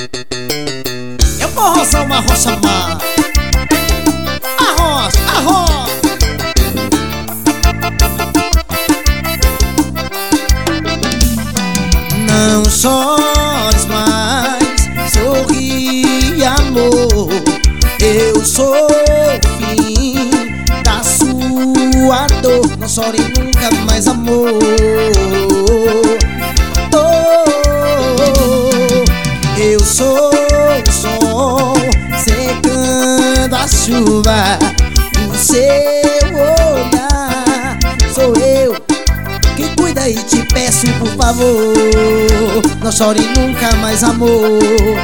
Eu vou roçar uma roça má. Arroz, arroz. Não chores mais, sorri, amor. Eu sou o fim da sua dor. Não chore nunca mais, amor. Eu sou o sol secando a chuva. O seu olhar sou eu que cuida e te peço, por favor, não chore nunca mais, amor.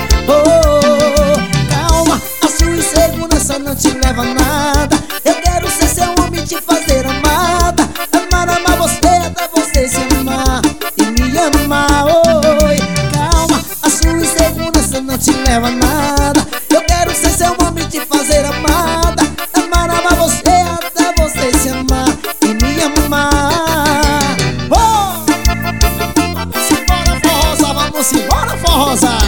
Calma, a sua insegurança não te leva a nada. Eu quero ser seu homem, te fazer amada. Amar você até você se amar e me amar. Oi, calma, a sua insegurança não te leva a nada. Eu quero ser seu homem, te fazer amada. Amar você até você se amar e me amar. Vamos embora, forrosa, vamos embora, forrosa.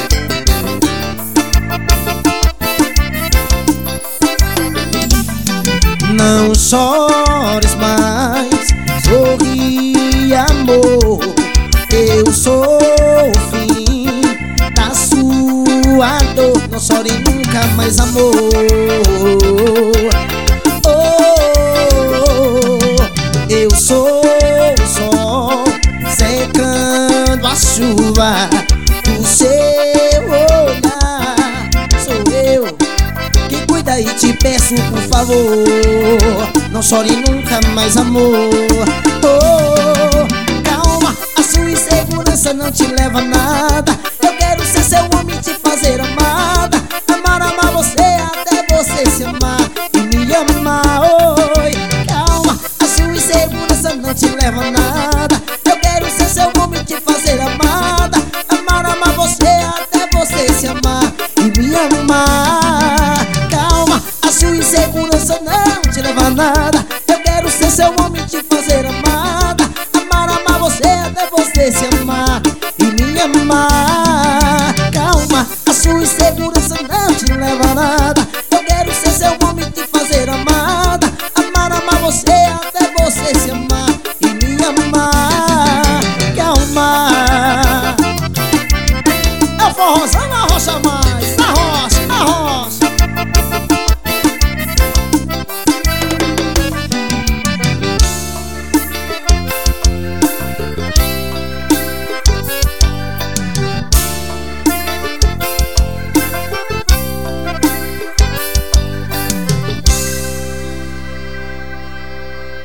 Não chores mais, sorri, amor. Eu sou o fim da sua dor. Não chore nunca mais, amor. Eu sou o sol secando a chuva. O seu olhar sou eu que cuida e te peço, por favor, não chore nunca mais, amor. Calma, a sua insegurança não te leva a nada. Eu quero ser seu homem, te fazer amada. Amar você até você se amar e me amar. Oi, calma, a sua insegurança não te leva a nada. Eu quero ser seu homem, te fazer amada. Amar você até você se amar e me amar. Calma, a sua insegurança não te leva a nada. Eu quero ser seu homem, te fazer amada. Amar você até você se amar e me amar. Calma, a sua insegurança não te leva a nada. Eu quero ser seu homem, te fazer amada. Amar você até você se amar e me amar. Calma, eu forrozando a rocha mais, arroz, arroz.